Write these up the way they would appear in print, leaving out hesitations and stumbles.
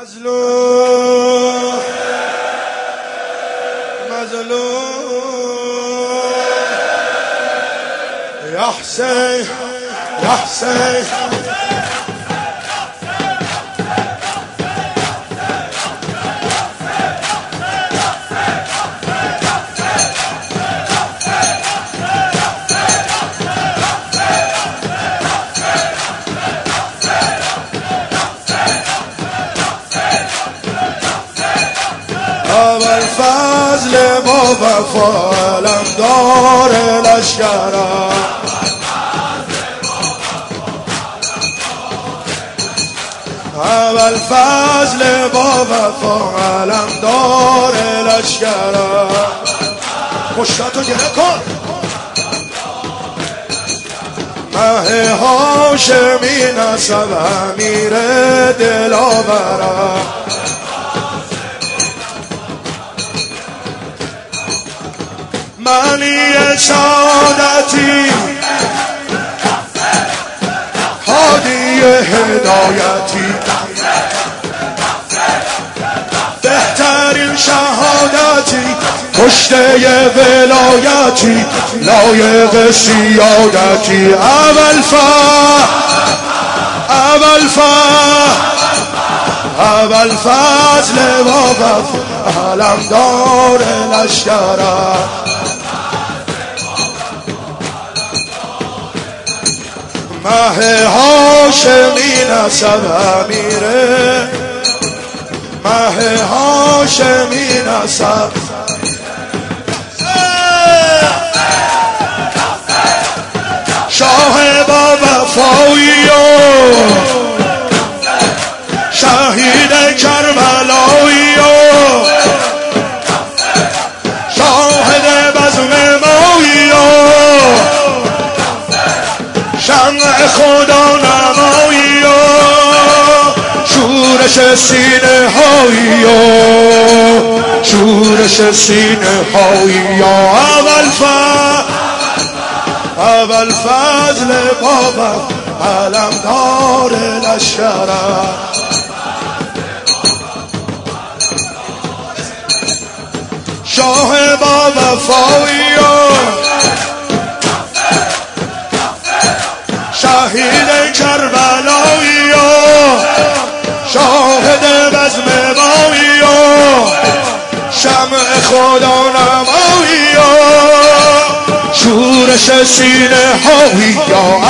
مظلوم یا حسین یا حسین فضل با وفا علمدار لشکرم اول فضل با وفا علمدار لشکرم مشتاتو گره کن مه هاشمی نسب امیر دلاورم منی سعادتی هادی هدایتی بهترین شهادتی کشته ولایتی لایق سیادتی اول فضل و وفا علمدار لشکرم مه هاشمی نسب امیره مه هاشمی نسب شاه با وفایی و شهید کربلایی و شاهد بزم مایی و شمع خدا نمایی و شورش سینه هایی و شورش سینه هایی و اول فضل بابا علمدار لشکرم شاه با وفایی و شهید کربلایی و شاهد بزم مایی و شمع خدا نمایی و شورش سینه هایی و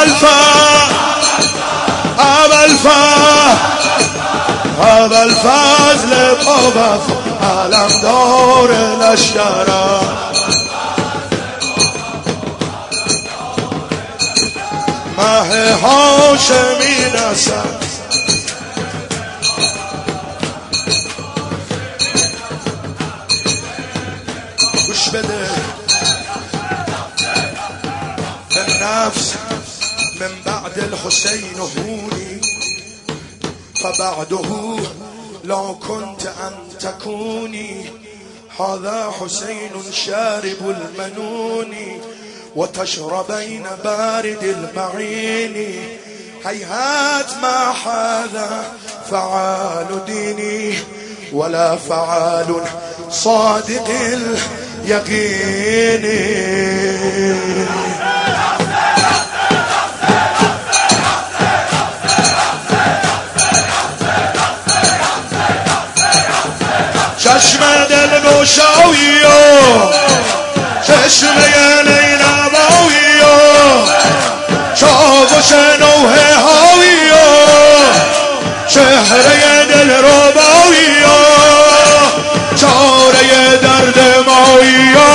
اول فضل بابا علمدار لشکرم مه هاشمی نسب گوش بده النفس من بعد الحسين هوني فبعده لا كنت أن تكوني هذا حسين شارب المنون وتشربين بارد المعين هيهات ما هذا فعال ديني ولا فعال صادق اليقين چشم دل گشایی و چشم نیلوایی و چاوش نوحه هایی و چهره دل ربایی و چاره درد مایی و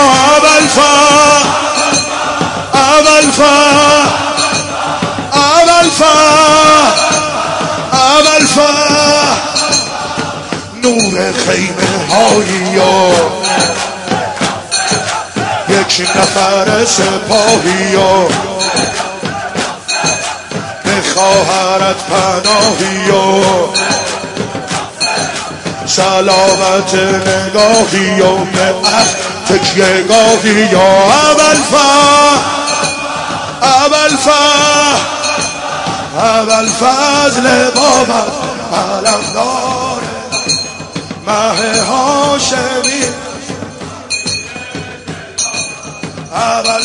اول نور خیمه هایی و یک نفر سپاهی و به خواهرت پناهی و سلامت نگاهی و تکیه گاهی و اول فضل بابت علمدار مه هاشمی اول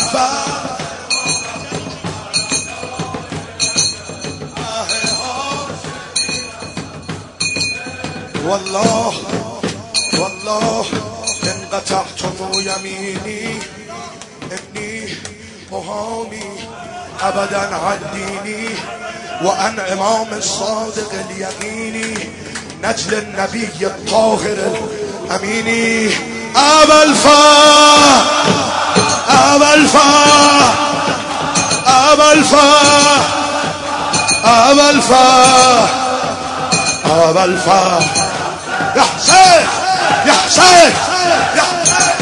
والله والله إن قطعتم يميني إني أهامي أبدا عن ديني وأن إمام الصادق اليقيني نجل النبي الطاهر الأميني أبا الفا أبا الفا أبا الفا أبا الفا أبا الفا يا حسين يا حسين يا حسين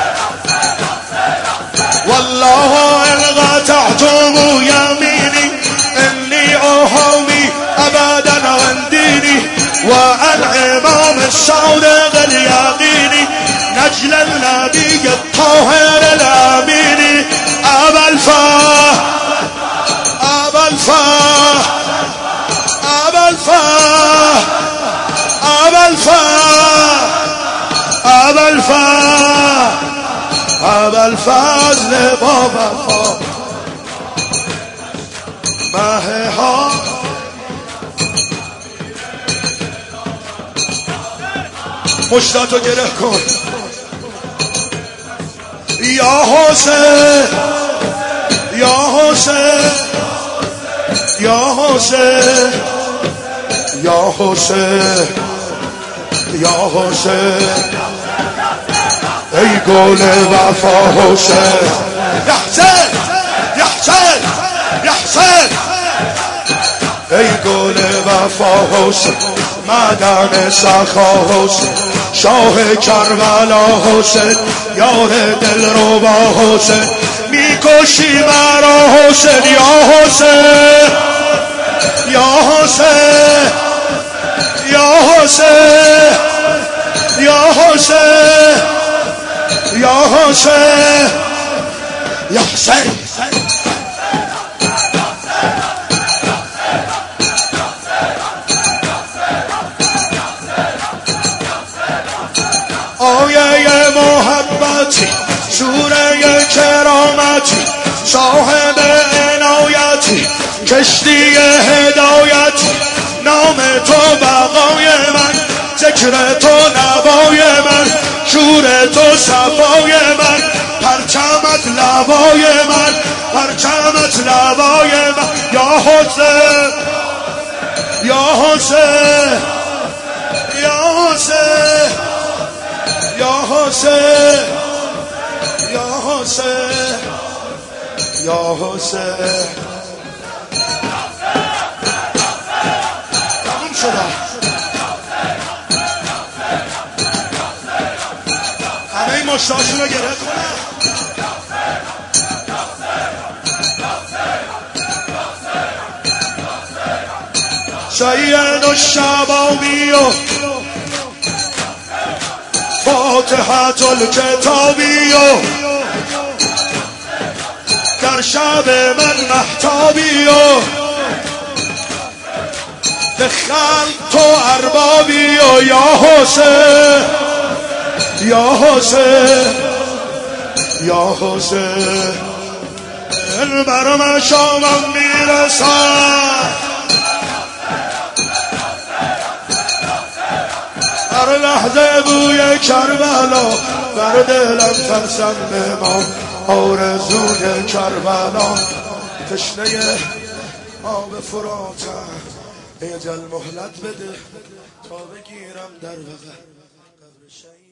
والله إن قطعتم يميني إني أهامي أبدا عن ديني وأن إمام الصادق اليقيني نجل النبي الطاهر الأميني أبا الفا أبا الفا أبا الفا أبا الفا أبا الفا أبا الفضل بابا الفا مه ها مشتاتو گره کن یا حسین یا حسین یا حسین یا حسین یا حسین ای گل وفا حسین یا حسین یا حسین یا حسین ای گل وفا حسین مدن سخا حسین شاه کربلا حسین یار دلربا حسین میکشی مرا حسین یا حسین یا حسین یا حسین یا حسین یا حسین یا حسین آیه محبتی سوره کرامتی صاحب عنایتی کشتی هدایتی نام تو بقای من ذکر تو نوای من شور تو صفای من پرچمت لوای من پرچمت لوای من یا حسین یا حسین یا حسین یا حسین یا حسین یا حسین تموم شده همه این مشتاشون رو گره کنم سید الشبابی و فاتحة الكتابی و در شب من محتابی و به خلق تو اربابی و یا حسین یا حسین یا حسین برم شامم میرسد هر لحظه بوی کربلا بر دلم ترسم بمان آرزوی کربلا تشنه آب فراتم اجل مهلت بده تا بگیرم در وقت قبر شهید